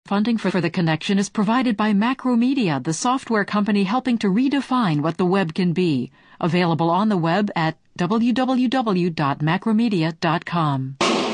Funding for The Connection is provided by Macromedia, the software company helping to redefine what the web can be. Available on the web at www.macromedia.com.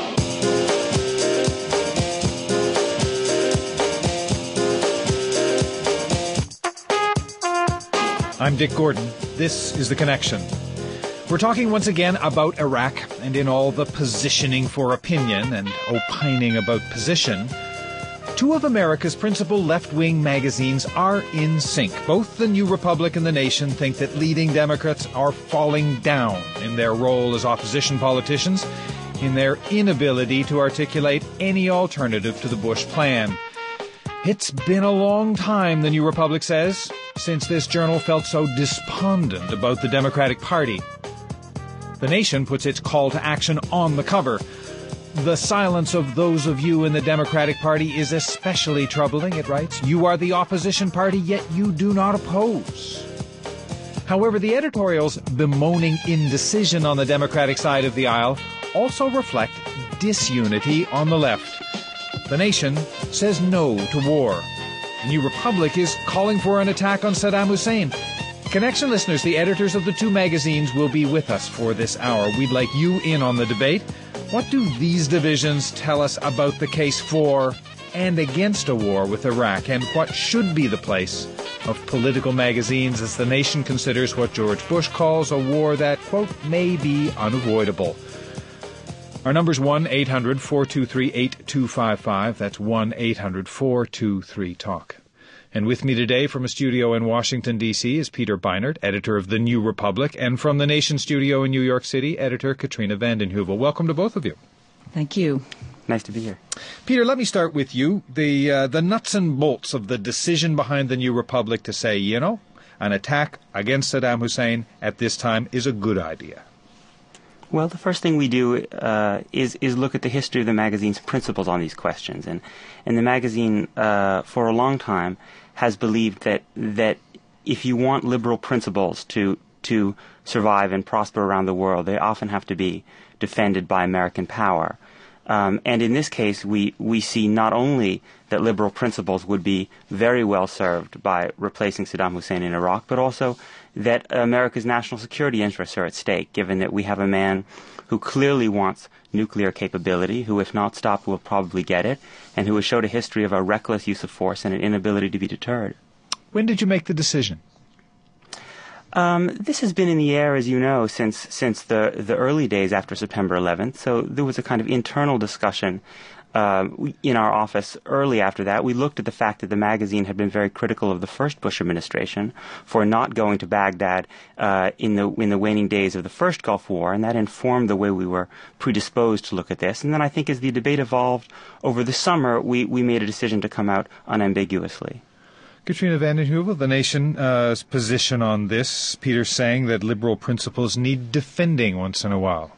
I'm Dick Gordon. This is The Connection. We're talking once again about Iraq and in all the positioning for opinion and opining about position. Two of America's principal left-wing magazines are in sync. Both the New Republic and The Nation think that leading Democrats are falling down in their role as opposition politicians, in their inability to articulate any alternative to the Bush plan. It's been a long time, the New Republic says, since this journal felt so despondent about the Democratic Party. The Nation puts its call to action on the cover. The silence of those of you in the Democratic Party is especially troubling, it writes. You are the opposition party, yet you do not oppose. However, the editorials bemoaning indecision on the Democratic side of the aisle also reflect disunity on the left. The Nation says no to war. The New Republic is calling for an attack on Saddam Hussein. Connection listeners, the editors of the two magazines will be with us for this hour. We'd like you in on the debate. What do these divisions tell us about the case for and against a war with Iraq, and what should be the place of political magazines as the Nation considers what George Bush calls a war that, quote, may be unavoidable? Our number's 1-800-423-8255. That's 1-800-423-TALK. And with me today from a studio in Washington, D.C. is Peter Beinart, editor of The New Republic, and from the Nation studio in New York City, editor Katrina vanden Heuvel. Welcome to both of you. Thank you. Nice to be here. Peter, let me start with you. The nuts and bolts of the decision behind The New Republic to say, you know, an attack against Saddam Hussein at this time is a good idea. Well, the first thing we do is look at the history of the magazine's principles on these questions. And the magazine, for a long time, has believed that if you want liberal principles to survive and prosper around the world, they often have to be defended by American power. And in this case, we see not only that liberal principles would be very well served by replacing Saddam Hussein in Iraq, but also that America's national security interests are at stake, given that we have a man who clearly wants nuclear capability, who, if not stopped, will probably get it, and who has showed a history of a reckless use of force and an inability to be deterred. When did you make the decision? This has been in the air, as you know, since the early days after September 11th. So there was a kind of internal discussion in our office early after that. We looked at the fact that the magazine had been very critical of the first Bush administration for not going to Baghdad in the waning days of the first Gulf War, and that informed the way we were predisposed to look at this. And then I think as the debate evolved over the summer, we made a decision to come out unambiguously. Katrina vanden Heuvel, the Nation's position on this. Peter saying that liberal principles need defending once in a while.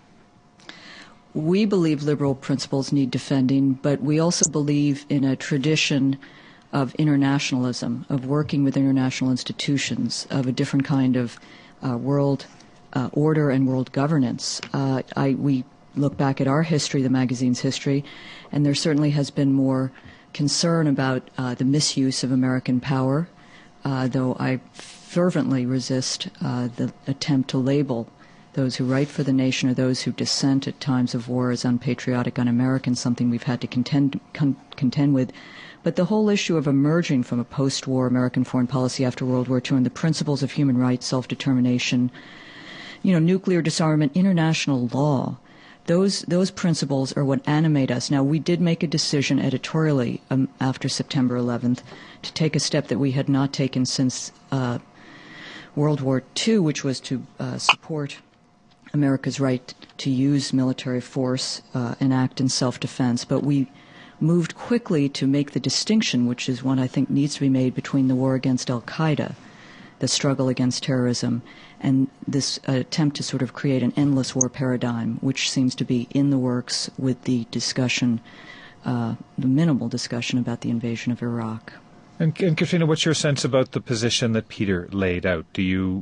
We believe liberal principles need defending, but we also believe in a tradition of internationalism, of working with international institutions, of a different kind of world order and world governance. We look back at our history, the magazine's history, and there certainly has been more concern about the misuse of American power, though I fervently resist the attempt to label those who write for the Nation or those who dissent at times of war as unpatriotic, un-American, something we've had to contend with. But the whole issue of emerging from a post-war American foreign policy after World War II and the principles of human rights, self-determination, nuclear disarmament, international law, those principles are what animate us. Now, we did make a decision editorially after September 11th to take a step that we had not taken since World War II, which was to support America's right to use military force and act in self-defense. But we moved quickly to make the distinction, which is one I think needs to be made, between the war against al-Qaeda, the struggle against terrorism, and this attempt to sort of create an endless war paradigm, which seems to be in the works with the discussion, the minimal discussion about the invasion of Iraq. And Katrina, what's your sense about the position that Peter laid out? Do you,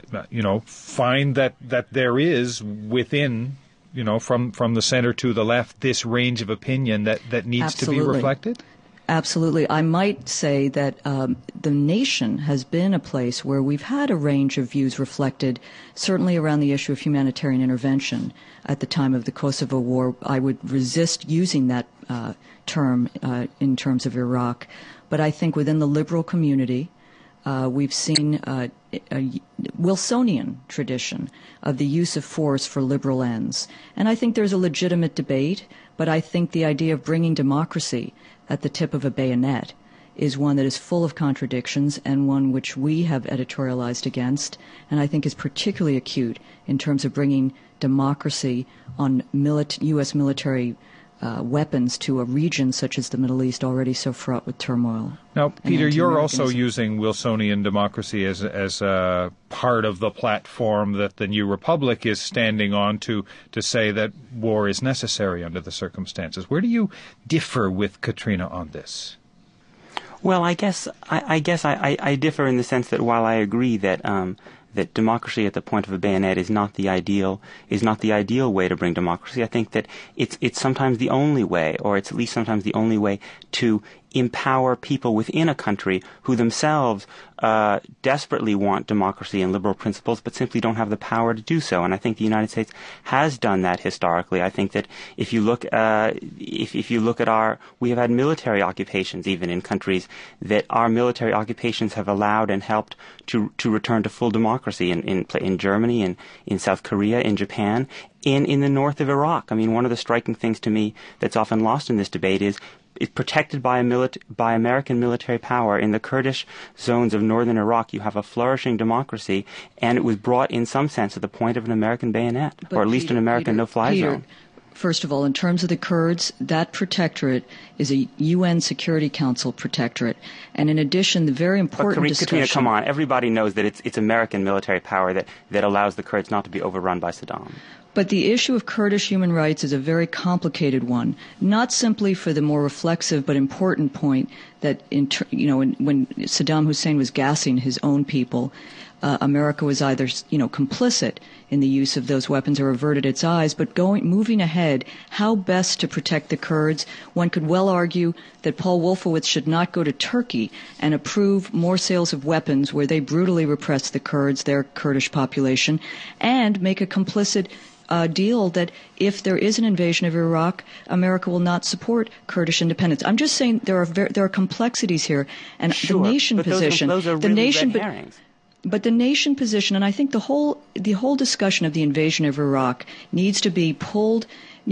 find that there is within, from the center to the left, this range of opinion that needs Absolutely. to be reflected? Absolutely. I might say that the nation has been a place where we've had a range of views reflected, certainly around the issue of humanitarian intervention. At the time of the Kosovo War, I would resist using that term in terms of Iraq. But I think within the liberal community, we've seen a Wilsonian tradition of the use of force for liberal ends. And I think there's a legitimate debate, but I think the idea of bringing democracy at the tip of a bayonet is one that is full of contradictions and one which we have editorialized against, and I think is particularly acute in terms of bringing democracy on U.S. military weapons to a region such as the Middle East, already so fraught with turmoil. Now, Peter, you're also using Wilsonian democracy as a part of the platform that the New Republic is standing on to say that war is necessary under the circumstances. Where do you differ with Katrina on this? Well, I guess I differ in the sense that while I agree that that democracy at the point of a bayonet is not the ideal way to bring democracy. I think that it's sometimes the only way, or it's at least sometimes the only way to empower people within a country who themselves desperately want democracy and liberal principles, but simply don't have the power to do so. And I think the United States has done that historically. I think that if you look if you look at we have had military occupations even in countries that our military occupations have allowed and helped to return to full democracy in Germany and in South Korea, in Japan, in the north of Iraq. I mean, one of the striking things to me that's often lost in this debate is protected by American military power. In the Kurdish zones of northern Iraq, you have a flourishing democracy, and it was brought in some sense to the point of an American bayonet, or at least an American no-fly zone. First of all, in terms of the Kurds, that protectorate is a UN Security Council protectorate. And in addition, the very important discussion... Katrina, come on. Everybody knows that it's American military power that allows the Kurds not to be overrun by Saddam. But the issue of Kurdish human rights is a very complicated one, not simply for the more reflexive but important point that, when Saddam Hussein was gassing his own people, America was either, complicit in the use of those weapons or averted its eyes. But moving ahead, how best to protect the Kurds? One could well argue that Paul Wolfowitz should not go to Turkey and approve more sales of weapons where they brutally repress the Kurds, their Kurdish population, and make a complicit deal that if there is an invasion of Iraq, America will not support Kurdish independence. I'm just saying there are complexities here, and sure, the nation position, those are really red herrings. But the nation position, and I think the whole discussion of the invasion of Iraq needs to be put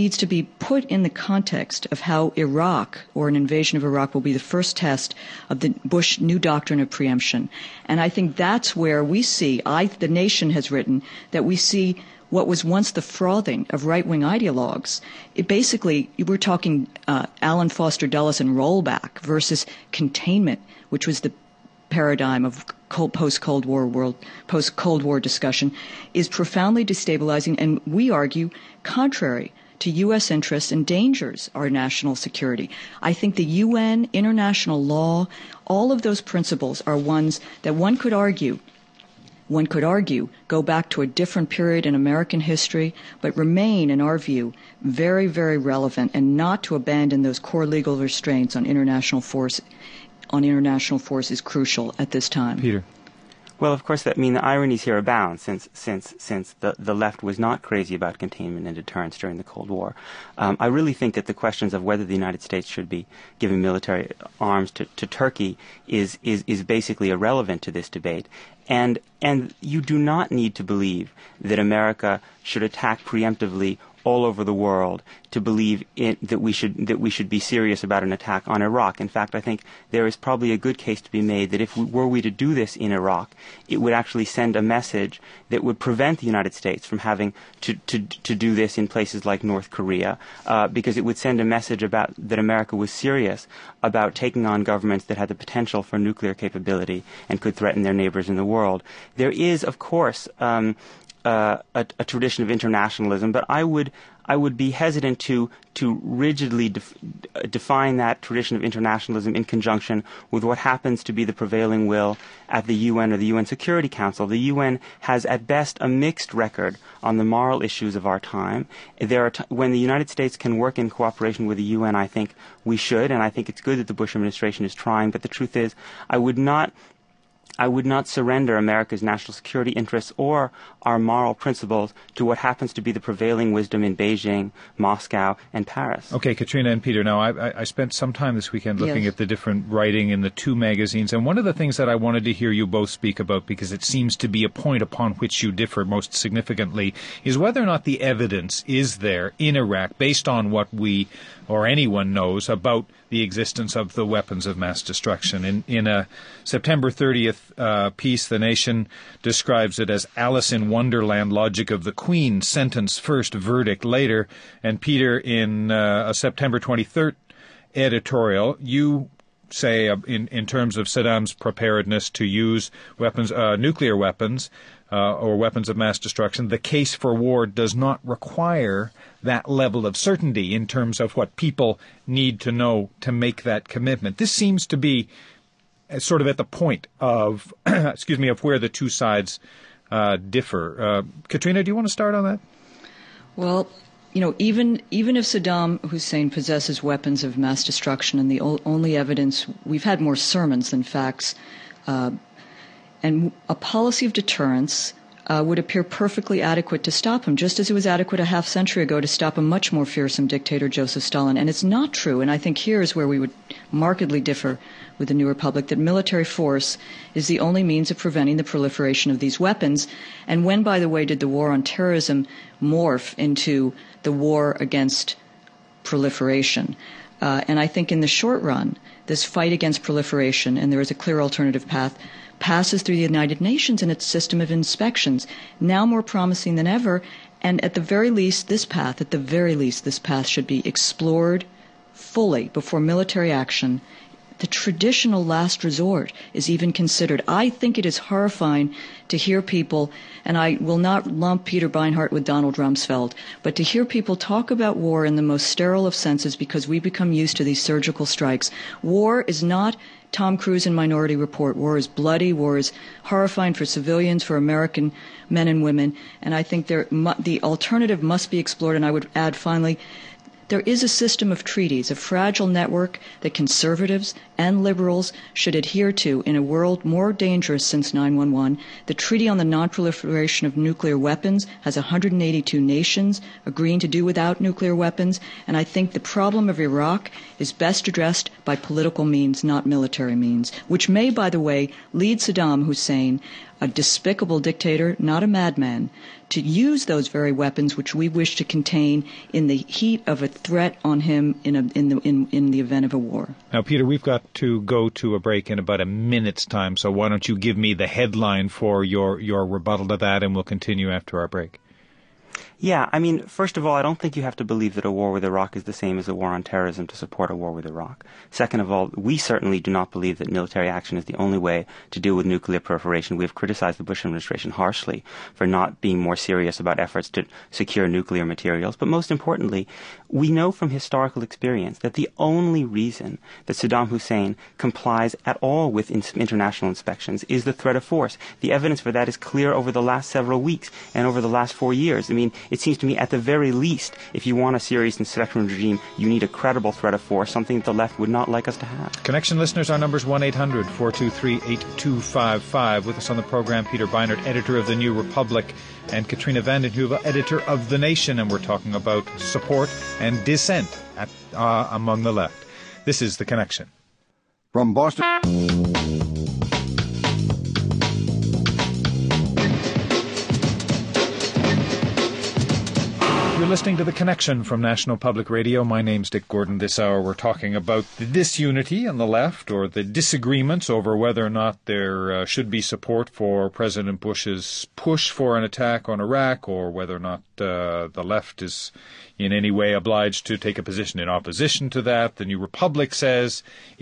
in the context of how Iraq, or an invasion of Iraq, will be the first test of the Bush new doctrine of preemption. And I think that's where we see, the nation has written, that we see what was once the frothing of right-wing ideologues. We're talking Alan Foster Dulles and rollback versus containment, which was the paradigm of post-Cold War discussion, is profoundly destabilizing, and we argue contrary to U.S. interests, endangers our national security. I think the UN, international law, all of those principles are ones that one could argue go back to a different period in American history, but remain, in our view, very, very relevant, and not to abandon those core legal restraints on international force is crucial at this time. Peter. Well, of course, the ironies here abound, since the left was not crazy about containment and deterrence during the Cold War. I really think that the questions of whether the United States should be giving military arms to Turkey is basically irrelevant to this debate. And you do not need to believe that America should attack preemptively all over the world to believe that we should be serious about an attack on Iraq. In fact, I think there is probably a good case to be made that if we to do this in Iraq, it would actually send a message that would prevent the United States from having to do this in places like North Korea, because it would send a message about that America was serious about taking on governments that had the potential for nuclear capability and could threaten their neighbors in the world. There is, of course, a tradition of internationalism, but I would be hesitant to rigidly define that tradition of internationalism in conjunction with what happens to be the prevailing will at the UN or the UN Security Council. The UN has at best a mixed record on the moral issues of our time. When the United States can work in cooperation with the UN, I think we should, and I think it's good that the Bush administration is trying, but the truth is I would not surrender America's national security interests or our moral principles to what happens to be the prevailing wisdom in Beijing, Moscow, and Paris. Okay, Katrina and Peter, now I spent some time this weekend looking at the different writing in the two magazines, and one of the things that I wanted to hear you both speak about, because it seems to be a point upon which you differ most significantly, is whether or not the evidence is there in Iraq based on what we or anyone knows about the existence of the weapons of mass destruction. In a September 30th piece, The Nation describes it as Alice in Wonderland logic of the Queen, sentence first, verdict later. And Peter, in a September 23rd editorial, you say in terms of Saddam's preparedness to use weapons, nuclear weapons, or weapons of mass destruction, the case for war does not require that level of certainty in terms of what people need to know to make that commitment. This seems to be sort of at the point of, of where the two sides differ. Katrina, do you want to start on that? Well, even if Saddam Hussein possesses weapons of mass destruction, and the only evidence, we've had more sermons than facts, and a policy of deterrence would appear perfectly adequate to stop him, just as it was adequate a half-century ago to stop a much more fearsome dictator, Joseph Stalin. And it's not true, and I think here is where we would markedly differ with the New Republic, that military force is the only means of preventing the proliferation of these weapons. And when, by the way, did the war on terrorism morph into the war against proliferation? And I think in the short run, this fight against proliferation, and there is a clear alternative path, passes through the United Nations and its system of inspections, now more promising than ever. And at the very least, this path should be explored fully before military action. The traditional last resort is even considered. I think it is horrifying to hear people, and I will not lump Peter Beinart with Donald Rumsfeld, but to hear people talk about war in the most sterile of senses because we become used to these surgical strikes. War is not Tom Cruise in Minority Report. War is bloody. War is horrifying for civilians, for American men and women. And I think the alternative must be explored. And I would add, finally, there is a system of treaties, a fragile network that conservatives and liberals should adhere to in a world more dangerous since 9/11. The Treaty on the Non-Proliferation of Nuclear Weapons has 182 nations agreeing to do without nuclear weapons, and I think the problem of Iraq is best addressed by political means, not military means, which may, by the way, lead Saddam Hussein, a despicable dictator, not a madman, to use those very weapons which we wish to contain in the heat of a threat on him in the event of a war. Now, Peter, we've got to go to a break in about a minute's time, so why don't you give me the headline for your rebuttal to that, and we'll continue after our break. Yeah, I mean, first of all, I don't think you have to believe that a war with Iraq is the same as a war on terrorism to support a war with Iraq. Second of all, we certainly do not believe that military action is the only way to deal with nuclear proliferation. We have criticized the Bush administration harshly for not being more serious about efforts to secure nuclear materials. But most importantly, we know from historical experience that the only reason that Saddam Hussein complies at all with international inspections is the threat of force. The evidence for that is clear over the last several weeks and over the last 4 years. I mean, it seems to me at the very least, if you want a serious inspection regime, you need a credible threat of force, something that the left would not like us to have. Connection listeners, our number is 1-800-423-8255. With us on the program, Peter Beinart, editor of The New Republic, and Katrina vanden Heuvel, editor of The Nation, and we're talking about support and dissent among the left. This is The Connection. From Boston... You're listening to The Connection from National Public Radio. My name's Dick Gordon. This hour we're talking about the disunity on the left, or the disagreements over whether or not there should be support for President Bush's push for an attack on Iraq, or whether or not the left is in any way obliged to take a position in opposition to that. The New Republic says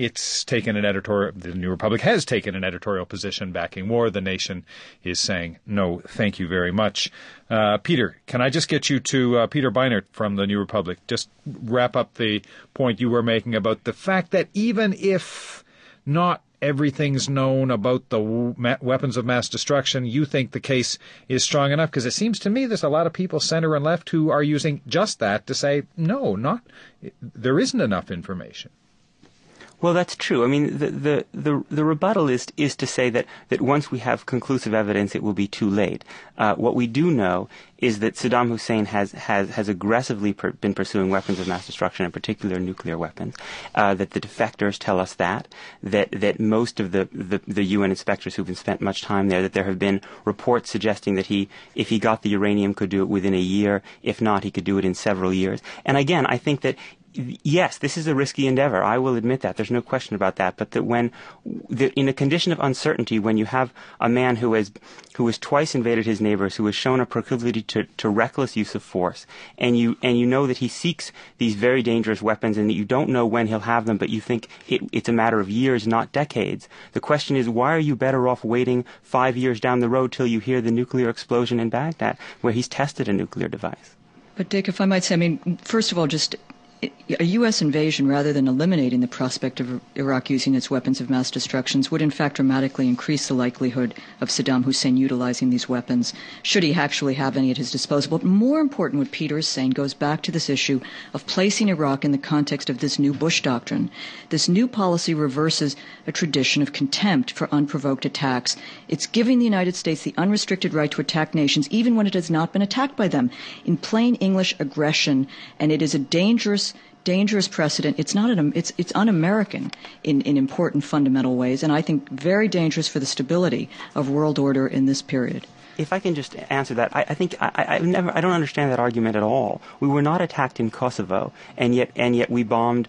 the New Republic has taken an editorial position backing war. The Nation is saying, no, thank you very much. Peter, can I just get you to Peter Beinart from the New Republic? Just wrap up the point you were making about the fact that even if not everything's known about the weapons of mass destruction, you think the case is strong enough? Because it seems to me there's a lot of people, center and left, who are using just that to say, no, there isn't enough information. Well, that's true. I mean, the rebuttal is to say that once we have conclusive evidence, it will be too late. What we do know is that Saddam Hussein has aggressively been pursuing weapons of mass destruction, in particular nuclear weapons. That the defectors tell us that most of the UN inspectors who've spent much time there, that there have been reports suggesting that if he got the uranium, could do it within a year. If not, he could do it in several years. And again, I think that yes, this is a risky endeavor. I will admit that. There's no question about that. But that in a condition of uncertainty, when you have a man who has twice invaded his neighbors, who has shown a proclivity to reckless use of force, and you know that he seeks these very dangerous weapons, and that you don't know when he'll have them, but you think it's a matter of years, not decades. The question is, why are you better off waiting 5 years down the road till you hear the nuclear explosion in Baghdad, where he's tested a nuclear device? But Dick, if I might say, first of all, just a U.S. invasion, rather than eliminating the prospect of Iraq using its weapons of mass destruction, would in fact dramatically increase the likelihood of Saddam Hussein utilizing these weapons, should he actually have any at his disposal. But more important, what Peter is saying goes back to this issue of placing Iraq in the context of this new Bush doctrine. This new policy reverses a tradition of contempt for unprovoked attacks. It's giving the United States the unrestricted right to attack nations, even when it has not been attacked by them. In plain English, aggression, and it is a dangerous precedent. It's un-American in important fundamental ways, and I think very dangerous for the stability of world order in this period. If I can just answer that, I think I don't understand that argument at all. We were not attacked in Kosovo, and yet we bombed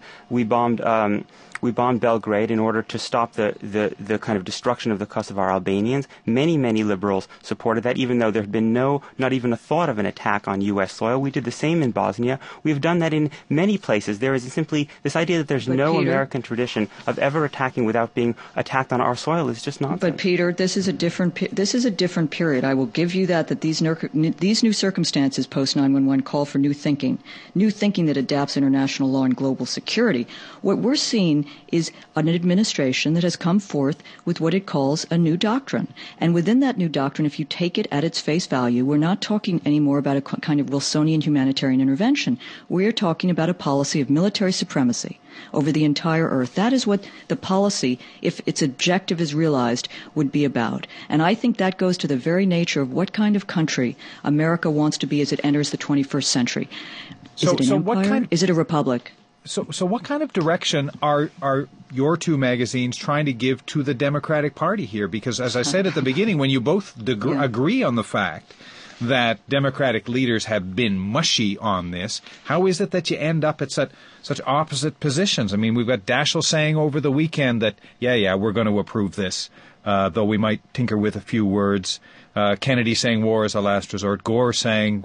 Belgrade in order to stop the kind of destruction of the Kosovar Albanians. Many liberals supported that, even though there had been not even a thought of an attack on U.S. soil. We did the same in Bosnia. We've done that in many places. There is simply this idea that there's no Peter, American tradition of ever attacking without being attacked on our soil is just nonsense. But Peter, this is a different period. I will give you that these new circumstances post 9/11 call for new thinking that adapts international law and global security. What we're seeing is an administration that has come forth with what it calls a new doctrine. And within that new doctrine, if you take it at its face value, we're not talking anymore about a kind of Wilsonian humanitarian intervention. We're talking about a policy of military supremacy over the entire earth. That is what the policy, if its objective is realized, would be about. And I think that goes to the very nature of what kind of country America wants to be as it enters the 21st century. Is it an empire? Is it a republic? So what kind of direction are your two magazines trying to give to the Democratic Party here? Because as I said at the beginning, when you both agree on the fact that Democratic leaders have been mushy on this, how is it that you end up at such opposite positions? I mean, we've got Daschle saying over the weekend that, we're going to approve this, though we might tinker with a few words. Kennedy saying war is a last resort. Gore saying,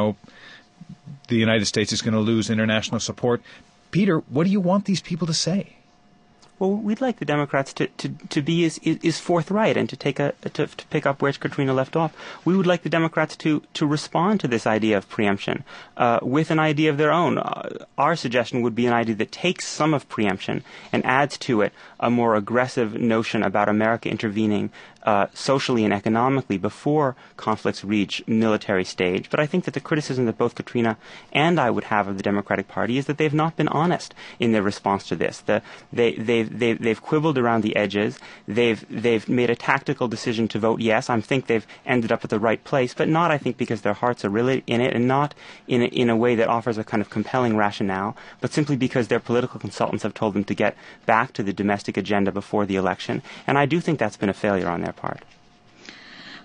the United States is going to lose international support. Peter, what do you want these people to say? Well, we'd like the Democrats to be is forthright and to pick up where Katrina left off. We would like the Democrats to respond to this idea of preemption with an idea of their own. Our suggestion would be an idea that takes some of preemption and adds to it a more aggressive notion about America intervening socially and economically before conflicts reach military stage. But I think that the criticism that both Katrina and I would have of the Democratic Party is that they've not been honest in their response to this. They've quibbled around the edges. They've made a tactical decision to vote yes. I think they've ended up at the right place, but not, I think, because their hearts are really in it, and not in a way that offers a kind of compelling rationale, but simply because their political consultants have told them to get back to the domestic agenda before the election. And I do think that's been a failure on their part.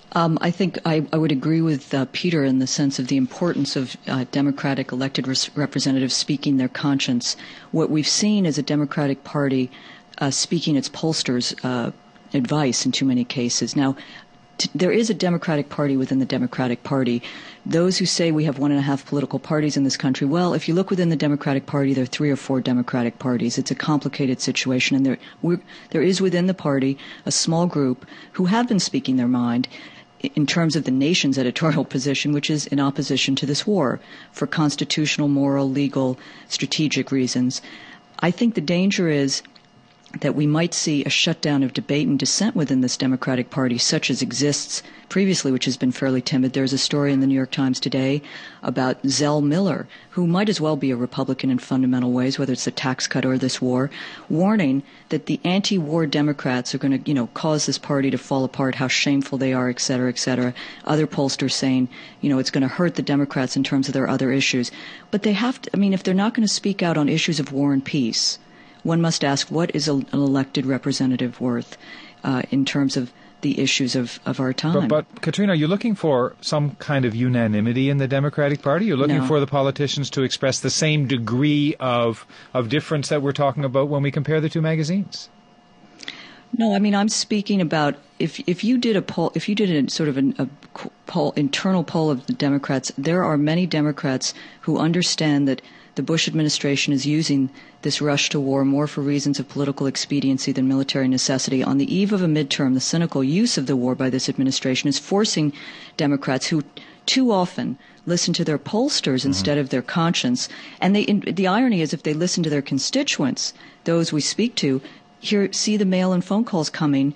I think I would agree with Peter in the sense of the importance of Democratic elected representatives speaking their conscience. What we've seen is a Democratic Party speaking its pollsters' advice in too many cases. Now, there is a Democratic Party within the Democratic Party. Those who say we have 1.5 political parties in this country, well, if you look within the Democratic Party, there are 3 or 4 Democratic parties. It's a complicated situation, and there is within the party a small group who have been speaking their mind in terms of the nation's editorial position, which is in opposition to this war for constitutional, moral, legal, strategic reasons. I think the danger is that we might see a shutdown of debate and dissent within this Democratic Party, such as exists previously, which has been fairly timid. There's a story in the New York Times today about Zell Miller, who might as well be a Republican in fundamental ways, whether it's the tax cut or this war, warning that the anti-war Democrats are going to, cause this party to fall apart, how shameful they are, et cetera, et cetera. Other pollsters saying, it's going to hurt the Democrats in terms of their other issues. But they have to, if they're not going to speak out on issues of war and peace, one must ask, what is an elected representative worth in terms of the issues of our time? But Katrina, are you looking for some kind of unanimity in the Democratic Party? You're looking for the politicians to express the same degree of difference that we're talking about when we compare the two magazines? No, I'm speaking about if you did a poll, if you did a sort of a poll, internal poll of the Democrats, there are many Democrats who understand that the Bush administration is using this rush to war more for reasons of political expediency than military necessity. On the eve of a midterm, the cynical use of the war by this administration is forcing Democrats who too often listen to their pollsters instead of their conscience. And the irony is if they listen to their constituents, those we speak to, see the mail and phone calls coming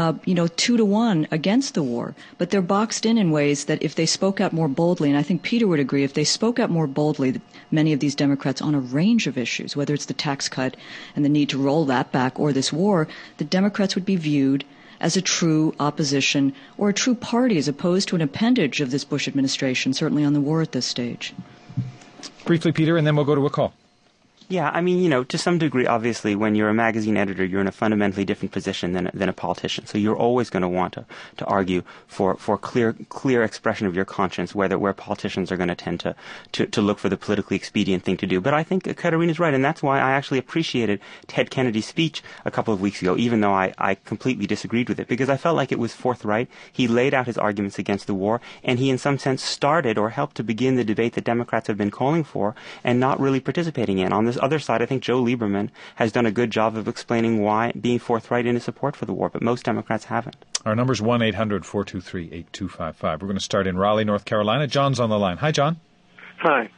2-1 against the war. But they're boxed in ways that if they spoke out more boldly, and I think Peter would agree, if they spoke out more boldly, many of these Democrats on a range of issues, whether it's the tax cut and the need to roll that back or this war, the Democrats would be viewed as a true opposition or a true party as opposed to an appendage of this Bush administration, certainly on the war at this stage. Briefly, Peter, and then we'll go to a call. Yeah, to some degree, obviously, when you're a magazine editor, you're in a fundamentally different position than a politician. So you're always going to want to argue for clear expression of your conscience, where politicians are going to tend to look for the politically expedient thing to do. But I think Katarina's right, and that's why I actually appreciated Ted Kennedy's speech a couple of weeks ago, even though I completely disagreed with it, because I felt like it was forthright. He laid out his arguments against the war, and he in some sense started or helped to begin the debate that Democrats have been calling for and not really participating in. On this other side, I think Joe Lieberman has done a good job of explaining why, being forthright in his support for the war, but most Democrats haven't. Our number's 1-800-423-8255. We're going to start in Raleigh, North Carolina. John's on the line. Hi, John. Hi.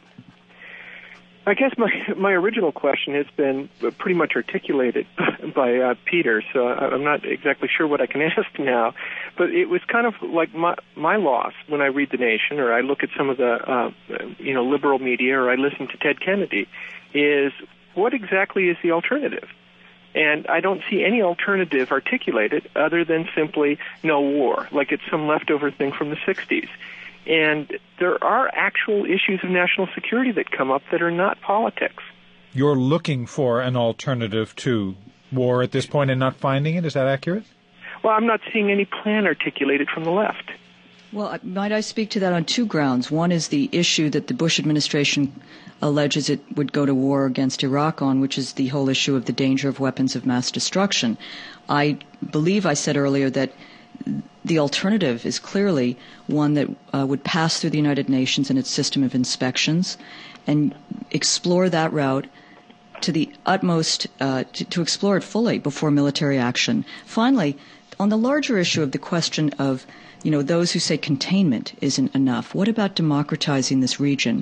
I guess my original question has been pretty much articulated by Peter, so I'm not exactly sure what I can ask now. But it was kind of like my loss when I read The Nation, or I look at some of the liberal media, or I listen to Ted Kennedy, is what exactly is the alternative? And I don't see any alternative articulated other than simply no war, like it's some leftover thing from the 60s. And there are actual issues of national security that come up that are not politics. You're looking for an alternative to war at this point and not finding it? Is that accurate? Well, I'm not seeing any plan articulated from the left. Well, might I speak to that on two grounds? One is the issue that the Bush administration alleges it would go to war against Iraq on, which is the whole issue of the danger of weapons of mass destruction. I believe I said earlier that the alternative is clearly one that would pass through the United Nations and its system of inspections and explore that route to the utmost, to explore it fully before military action. Finally, on the larger issue of the question of, those who say containment isn't enough, what about democratizing this region?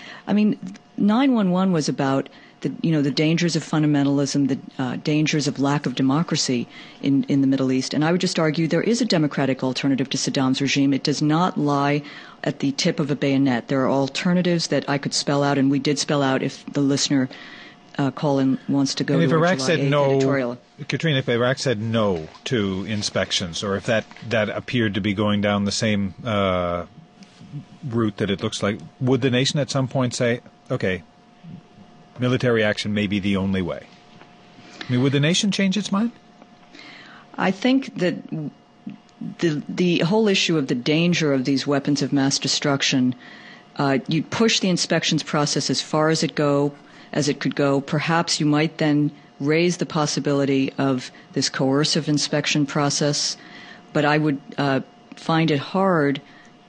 9/11 was about the dangers of fundamentalism, the dangers of lack of democracy in the Middle East. And I would just argue there is a democratic alternative to Saddam's regime. It does not lie at the tip of a bayonet. There are alternatives that I could spell out, and we did spell out if the listener call-in wants to go to July 8th editorial. Katrina, if Iraq said no to inspections, or if that appeared to be going down the same route that it looks like, would the nation at some point say, okay, military action may be the only way? Would the nation change its mind? I think that the whole issue of the danger of these weapons of mass destruction, you'd push the inspections process as far as it could go. Perhaps you might then raise the possibility of this coercive inspection process, but I would find it hard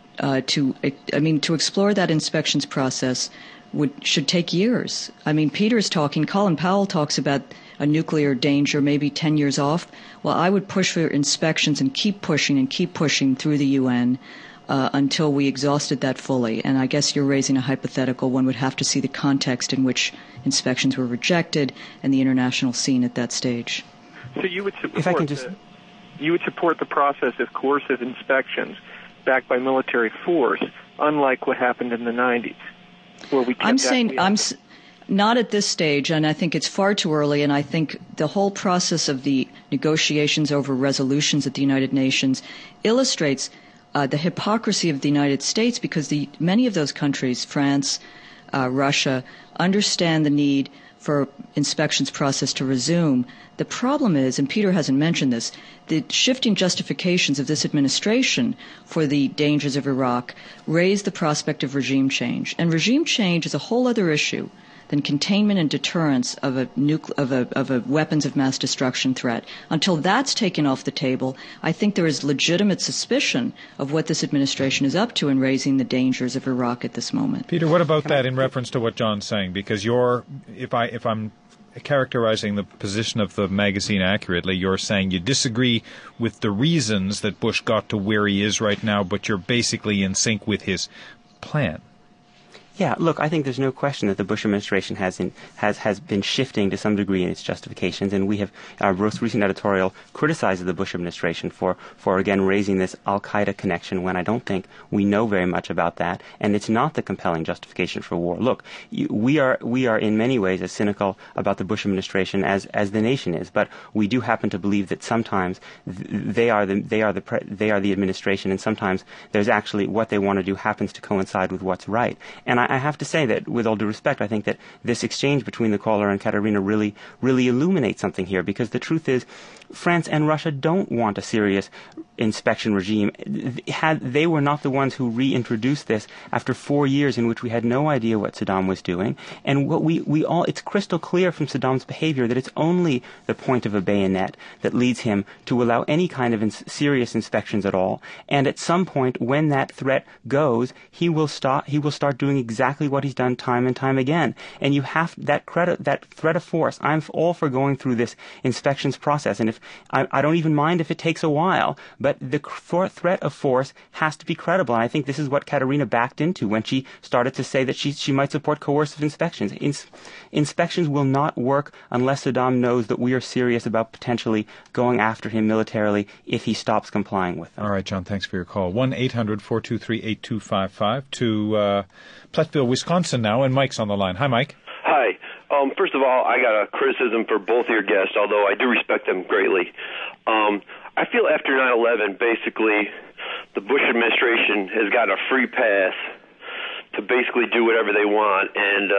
to explore that inspections process should take years. I mean, Colin Powell talks about a nuclear danger maybe 10 years off. Well, I would push for inspections and keep pushing through the UN until we exhausted that fully. And I guess you're raising a hypothetical. One would have to see the context in which inspections were rejected and the international scene at that stage. So you would support the process of coercive inspections backed by military force, unlike what happened in the 90s, where we kept not at this stage, and I think it's far too early, and I think the whole process of the negotiations over resolutions at the United Nations illustrates the hypocrisy of the United States, because many of those countries, France, Russia, understand the need for inspections process to resume. The problem is, and Peter hasn't mentioned this, the shifting justifications of this administration for the dangers of Iraq raise the prospect of regime change. And regime change is a whole other issue than containment and deterrence of a weapons of mass destruction threat. Until that's taken off the table, I think there is legitimate suspicion of what this administration is up to in raising the dangers of Iraq at this moment. Peter, what about that in reference to what John's saying? Because if I'm characterizing the position of the magazine accurately, you're saying you disagree with the reasons that Bush got to where he is right now, but you're basically in sync with his plan. Yeah, look, I think there's no question that the Bush administration has been shifting to some degree in its justifications, and we have, our most recent editorial criticizes the Bush administration for again raising this al-Qaeda connection when I don't think we know very much about that, and it's not the compelling justification for war. Look, we are in many ways as cynical about the Bush administration as the nation is, but we do happen to believe that sometimes they are the administration, and sometimes there's actually what they want to do happens to coincide with what's right. And I have to say that, with all due respect, I think that this exchange between the caller and Katerina really illuminates something here, because the truth is France and Russia don't want a serious inspection regime. They were not the ones who reintroduced this after 4 years in which we had no idea what Saddam was doing. And what it's crystal clear from Saddam's behavior that it's only the point of a bayonet that leads him to allow any kind of serious inspections at all. And at some point, when that threat goes, he will start doing exactly what he's done time and time again. And you have that threat of force. I'm all for going through this inspections process, and if I don't even mind if it takes a while, but the threat of force has to be credible. And I think this is what Katerina backed into when she started to say that she might support coercive inspections. Inspections will not work unless Saddam knows that we are serious about potentially going after him militarily if he stops complying with them. All right, John, thanks for your call. 1-800-423-8255 to Platteville, Wisconsin now, and Mike's on the line. Hi, Mike. Hi. First of all, I got a criticism for both of your guests, although I do respect them greatly. I feel after 9/11, basically, the Bush administration has gotten a free pass to basically do whatever they want, and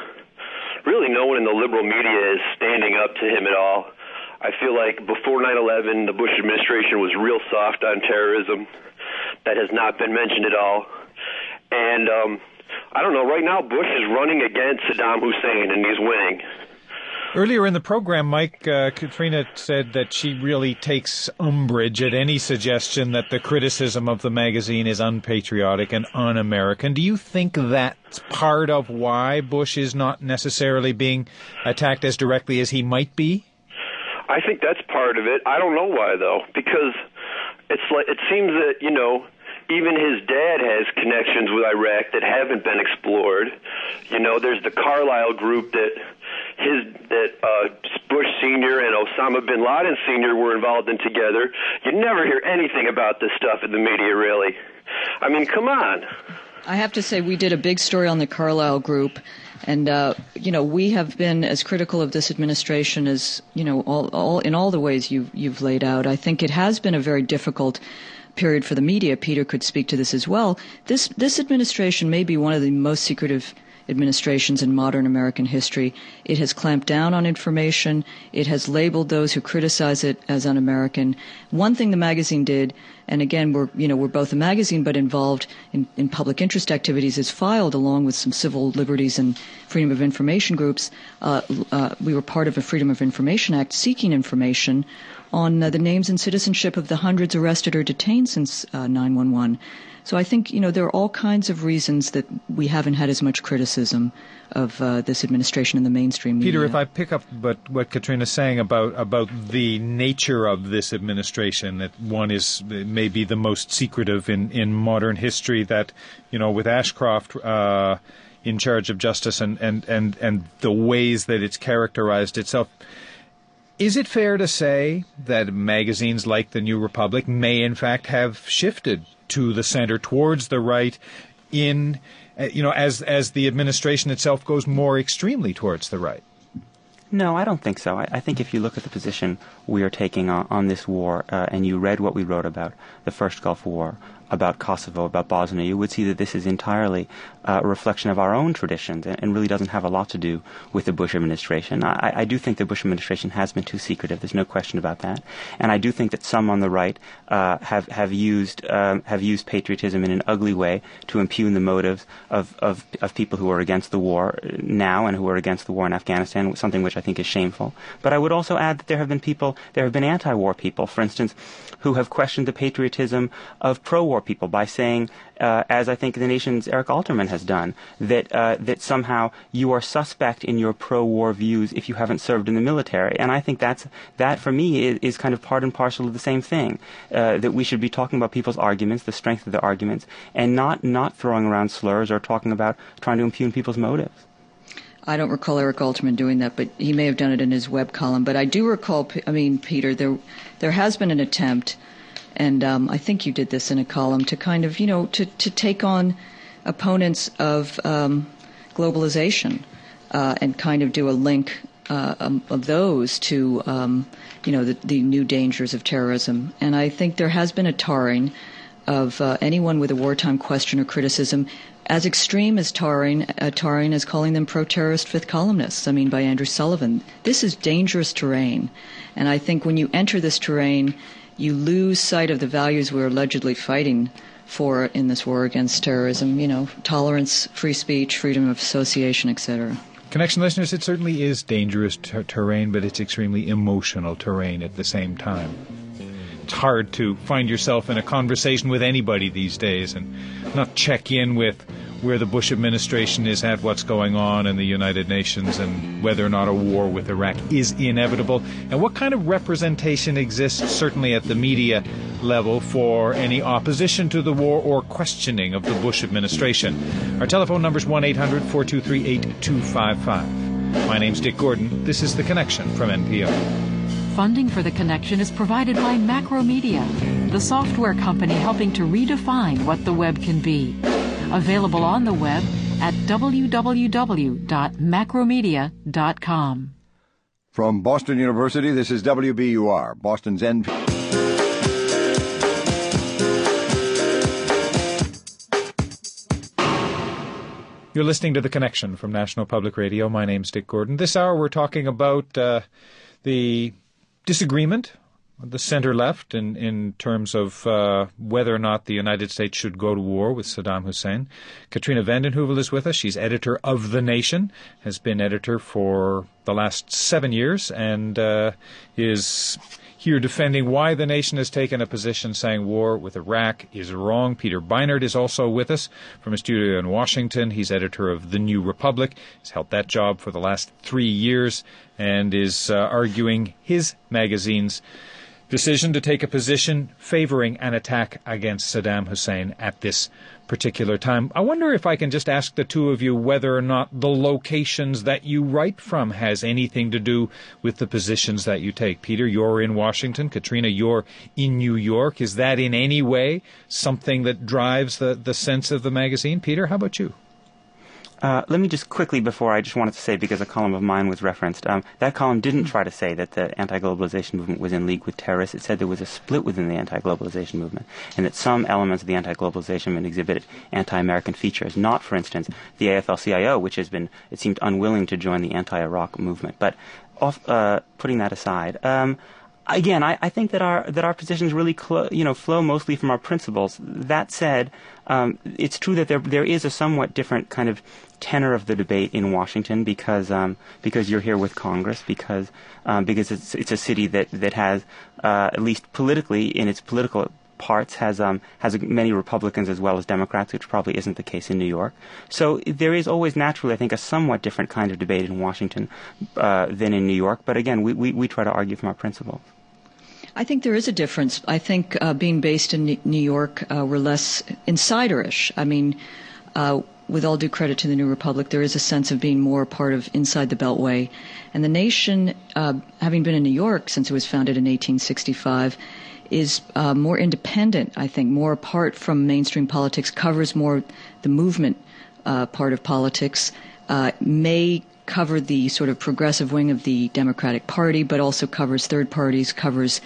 really no one in the liberal media is standing up to him at all. I feel like before 9/11, the Bush administration was real soft on terrorism. That has not been mentioned at all. And I don't know, right now Bush is running against Saddam Hussein, and he's winning. Earlier in the program, Mike, Katrina said that she really takes umbrage at any suggestion that the criticism of the magazine is unpatriotic and un-American. Do you think that's part of why Bush is not necessarily being attacked as directly as he might be? I think that's part of it. I don't know why, though, because it seems that, even his dad has connections with Iraq that haven't been explored. There's the Carlyle group that Bush Sr. and Osama bin Laden Sr. were involved in together. You never hear anything about this stuff in the media, really. I mean, come on. I have to say, we did a big story on the Carlyle group, and we have been as critical of this administration as all in all the ways you've laid out. I think it has been a very difficult period for the media. Peter could speak to this as well. This administration may be one of the most secretive administrations in modern American history. It has clamped down on information. It has labeled those who criticize it as un-American. One thing the magazine did And again, we're both a magazine, but involved in public interest activities as filed along with some civil liberties and freedom of information groups. We were part of a Freedom of Information Act seeking information on the names and citizenship of the hundreds arrested or detained since 9/11. So I think, there are all kinds of reasons that we haven't had as much criticism of this administration in the mainstream media. Peter, if I pick up what Katrina's saying about the nature of this administration, that one is maybe the most secretive in modern history, that, with Ashcroft in charge of justice and the ways that it's characterized itself, is it fair to say that magazines like the New Republic may in fact have shifted to the center, towards the right, in as the administration itself goes more extremely towards the right? No, I don't think so. I think if you look at the position we are taking on this war, and you read what we wrote about the first Gulf War, about Kosovo, about Bosnia, you would see that this is entirely a reflection of our own traditions and really doesn't have a lot to do with the Bush administration. I do think the Bush administration has been too secretive. There's no question about that. And I do think that some on the right have used patriotism in an ugly way to impugn the motives of people who are against the war now and who are against the war in Afghanistan, something which I think is shameful. But I would also add that there have been anti-war people, for instance, who have questioned the patriotism of pro-war people by saying, as I think the Nation's Eric Alterman has done, that somehow you are suspect in your pro-war views if you haven't served in the military. And I think that for me is kind of part and parcel of the same thing, that we should be talking about people's arguments, the strength of their arguments, and not throwing around slurs or talking about trying to impugn people's motives. I don't recall Eric Alterman doing that, but he may have done it in his web column. But I do recall, Peter, there has been an attempt, and I think you did this in a column, to kind of, to take on opponents of globalization and kind of do a link of those to, the new dangers of terrorism. And I think there has been a tarring of anyone with a wartime question or criticism, as extreme as tarring as calling them pro-terrorist fifth columnists, by Andrew Sullivan. This is dangerous terrain. And I think when you enter this terrain, you lose sight of the values we're allegedly fighting for in this war against terrorism, tolerance, free speech, freedom of association, etc. Connection listeners, it certainly is dangerous terrain, but it's extremely emotional terrain at the same time. It's hard to find yourself in a conversation with anybody these days and not check in with where the Bush administration is at, what's going on in the United Nations, and whether or not a war with Iraq is inevitable, and what kind of representation exists, certainly at the media level, for any opposition to the war or questioning of the Bush administration. Our telephone number is 1-800-423-8255. My name's Dick Gordon. This is The Connection from NPR. Funding for The Connection is provided by Macromedia, the software company helping to redefine what the web can be. Available on the web at www.macromedia.com. From Boston University, this is WBUR, Boston's NPR. You're listening to The Connection from National Public Radio. My name's Dick Gordon. This hour we're talking about the disagreement of the center-left in terms of whether or not the United States should go to war with Saddam Hussein. Katrina vanden Heuvel is with us. She's editor of The Nation, has been editor for the last 7 years, and is here defending why The Nation has taken a position saying war with Iraq is wrong. Peter Beinart is also with us from a studio in Washington. He's editor of The New Republic. He's held that job for the last 3 years and is arguing his magazine's decision to take a position favoring an attack against Saddam Hussein at this particular time. I wonder if I can just ask the two of you whether or not the locations that you write from has anything to do with the positions that you take. Peter, you're in Washington. Katrina, you're in New York. Is that in any way something that drives the sense of the magazine? Peter, how about you? Let me just quickly, before I just wanted to say, because a column of mine was referenced, that column didn't try to say that the anti-globalization movement was in league with terrorists. It said there was a split within the anti-globalization movement, and that some elements of the anti-globalization movement exhibited anti-American features, not, for instance, the AFL-CIO, which has been, it seemed, unwilling to join the anti-Iraq movement. But putting that aside, Again, I think that our positions really flow mostly from our principles. That said, it's true that there is a somewhat different kind of tenor of the debate in Washington because you're here with Congress, because it's a city that has at least politically in its political parts has many Republicans as well as Democrats, which probably isn't the case in New York. So there is always naturally, I think, a somewhat different kind of debate in Washington than in New York. But again, we try to argue from our principles. I think there is a difference. I think being based in New York, we're less insiderish. I mean, with all due credit to the New Republic, there is a sense of being more part of inside the Beltway. And the nation, having been in New York since it was founded in 1865, is more independent, I think, more apart from mainstream politics, covers more the movement part of politics, may cover the sort of progressive wing of the Democratic Party, but also covers third parties, covers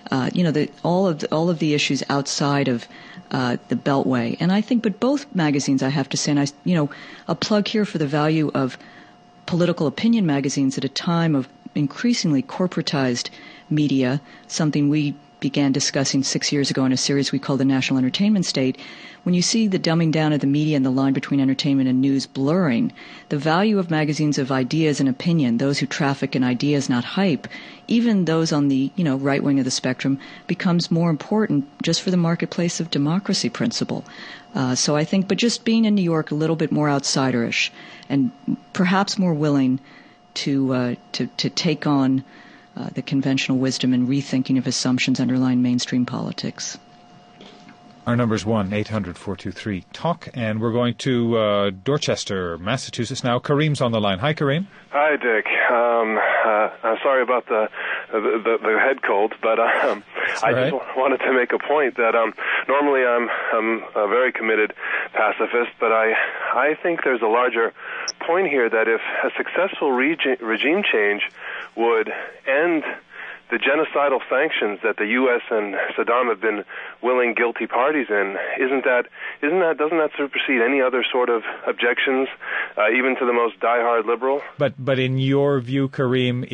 all of the issues outside of the Beltway. And I think, but both magazines, I have to say, and a plug here for the value of political opinion magazines at a time of increasingly corporatized media, something we began discussing 6 years ago in a series we call The National Entertainment State. When you see the dumbing down of the media and the line between entertainment and news blurring, the value of magazines of ideas and opinion, those who traffic in ideas, not hype, even those on the right wing of the spectrum, becomes more important just for the marketplace of democracy principle. So I think, but just being in New York a little bit more outsiderish and perhaps more willing to take on the conventional wisdom and rethinking of assumptions underlying mainstream politics. Our number is 1-800-423-TALK, and we're going to Dorchester, Massachusetts now. Kareem's on the line. Hi, Kareem. Hi, Dick. I'm sorry about the head cold, but I just wanted to make a point that normally I'm a very committed pacifist, but I think there's a larger point here that if a successful regime change would end the genocidal sanctions that the U.S. and Saddam have been willing guilty parties in, doesn't that supersede any other sort of objections, even to the most diehard liberal? But in your view, Kareem,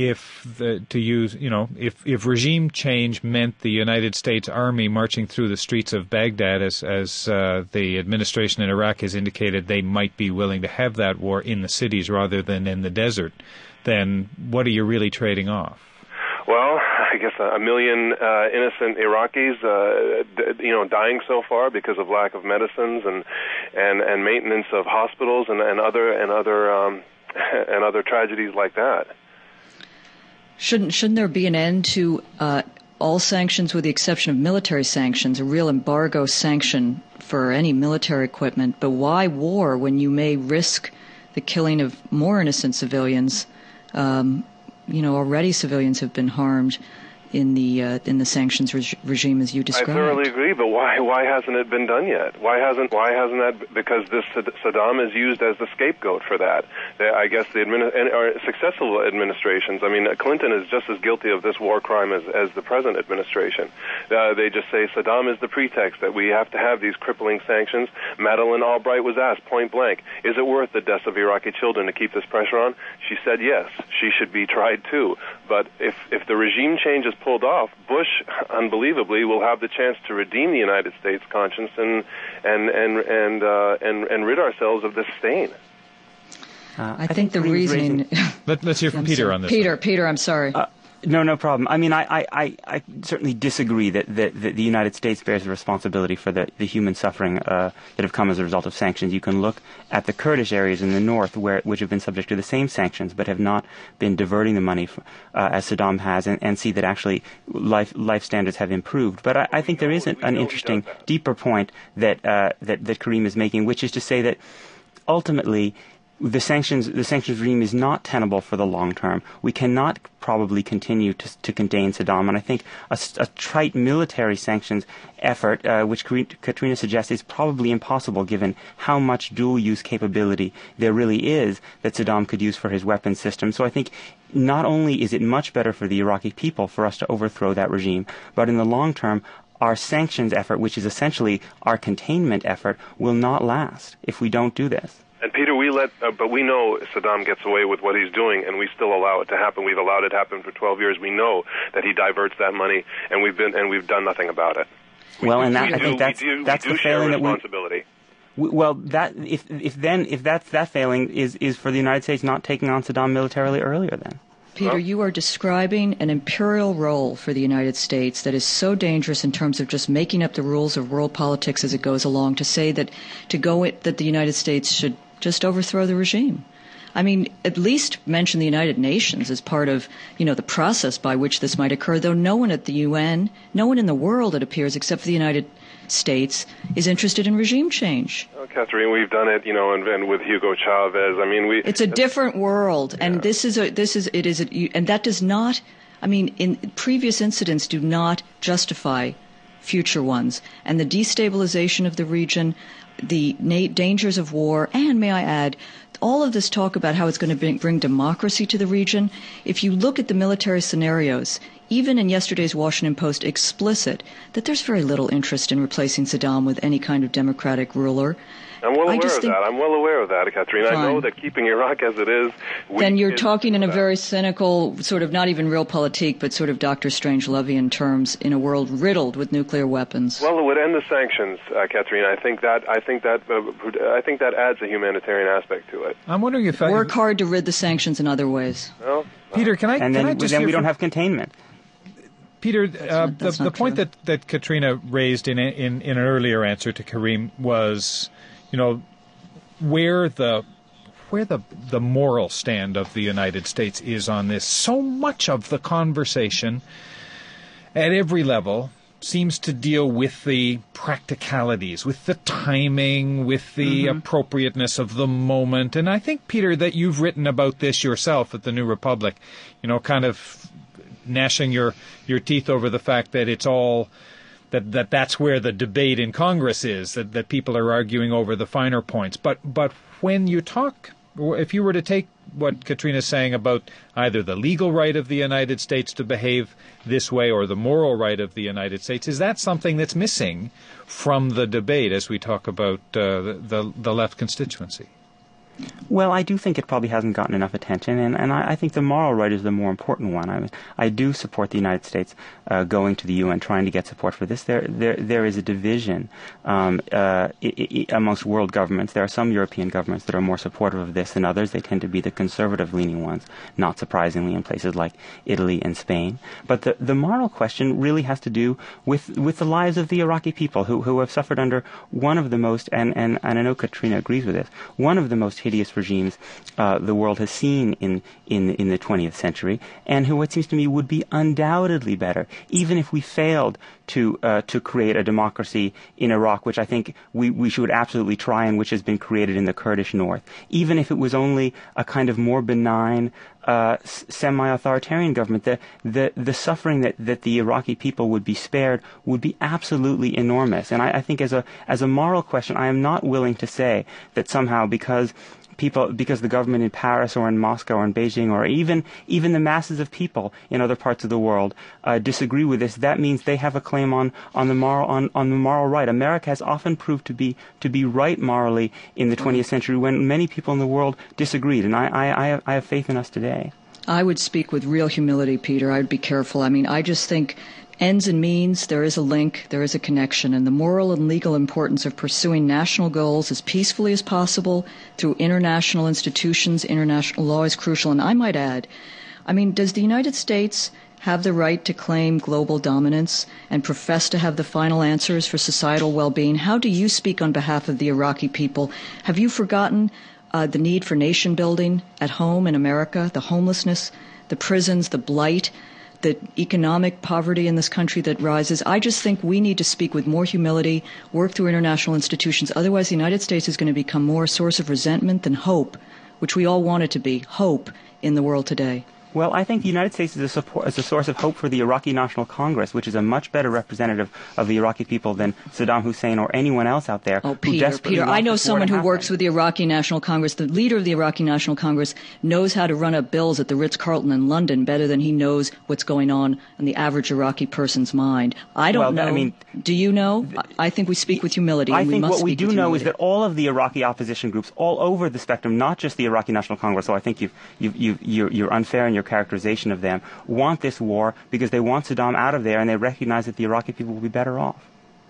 if regime change meant the United States Army marching through the streets of Baghdad, as the administration in Iraq has indicated they might be willing to have that war in the cities rather than in the desert, then what are you really trading off? Well, I guess a million innocent Iraqis, dying so far because of lack of medicines and maintenance of hospitals and other tragedies like that. Shouldn't there be an end to all sanctions, with the exception of military sanctions, a real embargo sanction for any military equipment? But why war when you may risk the killing of more innocent civilians? Already civilians have been harmed in the sanctions regime as you described. I thoroughly agree, but why hasn't it been done yet? Why hasn't that? Because this Saddam is used as the scapegoat for that. I guess the successful administrations. I mean, Clinton is just as guilty of this war crime as the present administration. They just say Saddam is the pretext that we have to have these crippling sanctions. Madeleine Albright was asked point blank, "Is it worth the deaths of Iraqi children to keep this pressure on?" She said yes. She should be tried too. But if the regime change is pulled off, Bush, unbelievably, will have the chance to redeem the United States conscience and rid ourselves of this stain. I think the reasoning. Let's hear from Peter on this. Peter, I'm sorry. No problem. I mean, I certainly disagree that the United States bears the responsibility for the human suffering that have come as a result of sanctions. You can look at the Kurdish areas in the north which have been subject to the same sanctions but have not been diverting the money as Saddam has, and see that actually life standards have improved. But I think there is an interesting, deeper point that Kareem is making, which is to say that ultimately the sanctions regime is not tenable for the long term. We cannot probably continue to contain Saddam, and I think a trite military sanctions effort, which Katrina suggests, is probably impossible given how much dual-use capability there really is that Saddam could use for his weapons system. So I think not only is it much better for the Iraqi people for us to overthrow that regime, but in the long term, our sanctions effort, which is essentially our containment effort, will not last if we don't do this. And Peter, but we know Saddam gets away with what he's doing, and we still allow it to happen. We've allowed it to happen for 12 years. We know that he diverts that money, and we've done nothing about it. I think that's the failing responsibility. If that's that failing is for the United States not taking on Saddam militarily earlier then. Peter, you are describing an imperial role for the United States that is so dangerous in terms of just making up the rules of world politics as it goes along, to say that that the United States should just overthrow the regime. I mean, at least mention the United Nations as part of, the process by which this might occur, though no one at the UN, no one in the world, it appears, except for the United States, is interested in regime change. Oh, Catherine, we've done it, and with Hugo Chavez. I mean, it's a different world, and and that does not, in previous incidents do not justify future ones. And the destabilization of the region, the dangers of war, and may I add, all of this talk about how it's going to bring democracy to the region. If you look at the military scenarios, even in yesterday's Washington Post, explicit that there's very little interest in replacing Saddam with any kind of democratic ruler. I'm well aware of that, Catherine. Fine. I know that keeping Iraq as it is... Then you're talking in a very cynical, sort of not even real politique, but sort of Dr. Strange-Lovian terms in a world riddled with nuclear weapons. Well, it would end the sanctions, Catherine. I think that adds a humanitarian aspect to it. I'm wondering if work hard to rid the sanctions in other ways. Well, Peter, can I just then we don't have containment. Peter, the point that Katrina raised in an earlier answer to Kareem was, where the moral stand of the United States is on this. So much of the conversation at every level seems to deal with the practicalities, with the timing, with the appropriateness of the moment. And I think, Peter, that you've written about this yourself at the New Republic, kind of gnashing your teeth over the fact that it's all that's where the debate in Congress is, that people are arguing over the finer points. But when you talk, if you were to take what Katrina's saying about either the legal right of the United States to behave this way or the moral right of the United States, is that something that's missing from the debate as we talk about the left constituency? Well, I do think it probably hasn't gotten enough attention, and I think the moral right is the more important one. I do support the United States going to the UN, trying to get support for this. There is a division amongst world governments. There are some European governments that are more supportive of this than others. They tend to be the conservative-leaning ones, not surprisingly, in places like Italy and Spain. But the moral question really has to do with the lives of the Iraqi people who have suffered under one of the most, and I know Katrina agrees with this, one of the most hideous regimes the world has seen in the 20th century, and who, it seems to me, would be undoubtedly better, even if we failed to create a democracy in Iraq, which I think we should absolutely try, and which has been created in the Kurdish north, even if it was only a kind of more benign semi-authoritarian government. The suffering that the Iraqi people would be spared would be absolutely enormous. And I think as a moral question, I am not willing to say that somehow because the government in Paris or in Moscow or in Beijing or even the masses of people in other parts of the world disagree with this, that means they have a claim on the moral right. America has often proved to be right morally in the 20th century when many people in the world disagreed, and I have faith in us today. I would speak with real humility, Peter. I would be careful. I just think ends and means, there is a link, there is a connection, and the moral and legal importance of pursuing national goals as peacefully as possible through international institutions, international law is crucial. And I might add, does the United States have the right to claim global dominance and profess to have the final answers for societal well-being? How do you speak on behalf of the Iraqi people? Have you forgotten the need for nation building at home in America, the homelessness, the prisons, the blight, the economic poverty in this country that rises? I just think we need to speak with more humility, work through international institutions. Otherwise, the United States is going to become more a source of resentment than hope, which we all want it to be, hope in the world today. Well, I think the United States is a source of hope for the Iraqi National Congress, which is a much better representative of the Iraqi people than Saddam Hussein or anyone else out there. Oh, Peter, I know someone who works with the Iraqi National Congress. The leader of the Iraqi National Congress knows how to run up bills at the Ritz-Carlton in London better than he knows what's going on in the average Iraqi person's mind. I don't know. I mean, do you know? I think we speak with humility. I think what we do know is that all of the Iraqi opposition groups all over the spectrum, not just the Iraqi National Congress, so I think you're unfair in your characterization of them, want this war because they want Saddam out of there and they recognize that the Iraqi people will be better off.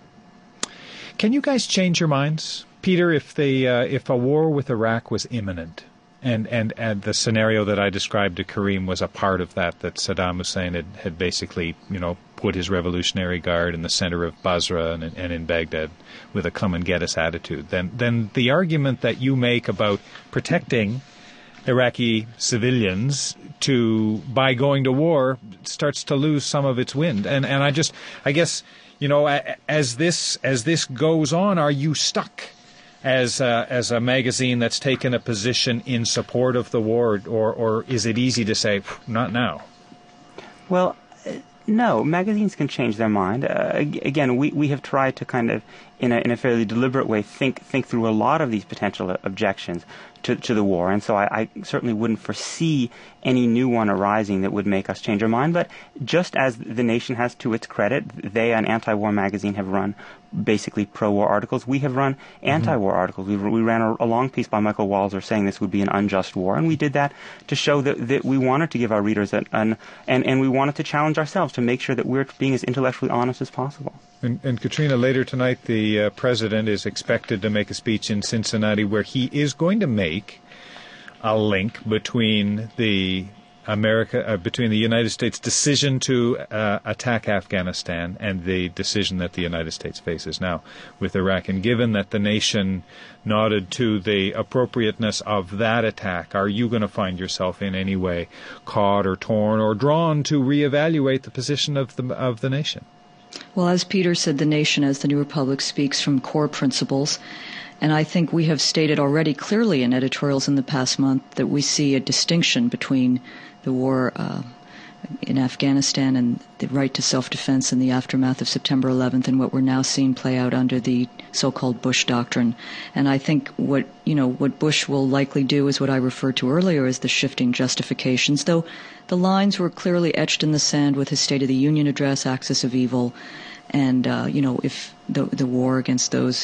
Can you guys change your minds, Peter, if a war with Iraq was imminent, and the scenario that I described to Kareem was a part of that Saddam Hussein had basically, put his Revolutionary Guard in the center of Basra and in Baghdad with a come and get us attitude, then the argument that you make about protecting Iraqi civilians by going to war starts to lose some of its wind. And I guess, as this goes on, are you stuck as a magazine that's taken a position in support of the war, or is it easy to say, not now? Well, no, magazines can change their mind. Again, we have tried to kind of, in a fairly deliberate way, think through a lot of these potential objections to the war, and so I certainly wouldn't foresee any new one arising that would make us change our mind. But just as The Nation has, to its credit, they, an anti-war magazine, have run basically pro-war articles. We have run anti-war articles. We ran a long piece by Michael Walzer saying this would be an unjust war, and we did that to show that we wanted to give our readers and we wanted to challenge ourselves to make sure that we're being as intellectually honest as possible. And Katrina, later tonight, the president is expected to make a speech in Cincinnati where he is going to make a link between the United States decision to attack Afghanistan and the decision that the United States faces now with Iraq. And given that The Nation nodded to the appropriateness of that attack, are you going to find yourself in any way caught or torn or drawn to reevaluate the position of the Nation? Well, as Peter said, The Nation, as the New Republic, speaks from core principles. And I think we have stated already clearly in editorials in the past month that we see a distinction between the war in Afghanistan and the right to self-defense in the aftermath of September 11th and what we're now seeing play out under the so-called Bush Doctrine. And I think what Bush will likely do is what I referred to earlier as the shifting justifications, though the lines were clearly etched in the sand with his State of the Union address, Axis of Evil, and, if the war against those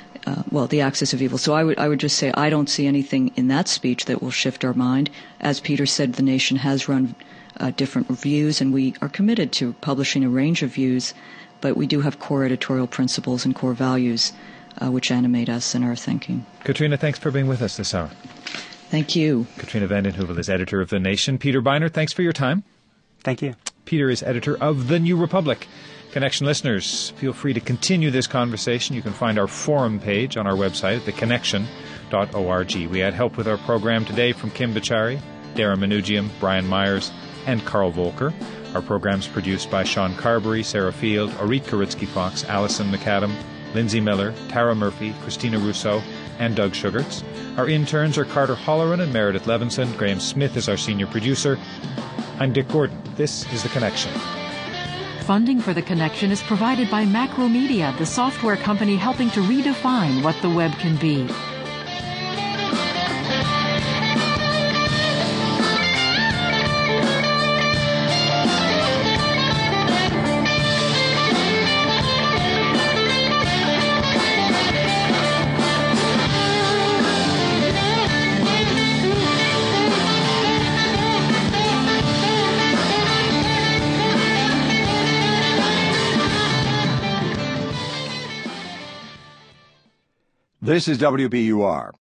the axis of evil. So I would just say I don't see anything in that speech that will shift our mind. As Peter said, The Nation has run different reviews, and we are committed to publishing a range of views, but we do have core editorial principles and core values which animate us in our thinking. Katrina, thanks for being with us this hour. Thank you. Katrina vanden Heuvel is editor of The Nation. Peter Beinart, thanks for your time. Thank you. Peter is editor of The New Republic. Connection listeners, feel free to continue this conversation. You can find our forum page on our website at theconnection.org. We had help with our program today from Kim Bachari, Darren Manugium, Brian Myers, and Carl Volker. Our program's produced by Sean Carberry, Sarah Field, Orit Karitsky-Fox, Alison McAdam, Lindsay Miller, Tara Murphy, Christina Russo, and Doug Sugarts. Our interns are Carter Holleran and Meredith Levinson. Graham Smith is our senior producer. I'm Dick Gordon. This is The Connection. Funding for The Connection is provided by Macromedia, the software company helping to redefine what the web can be. This is WBUR.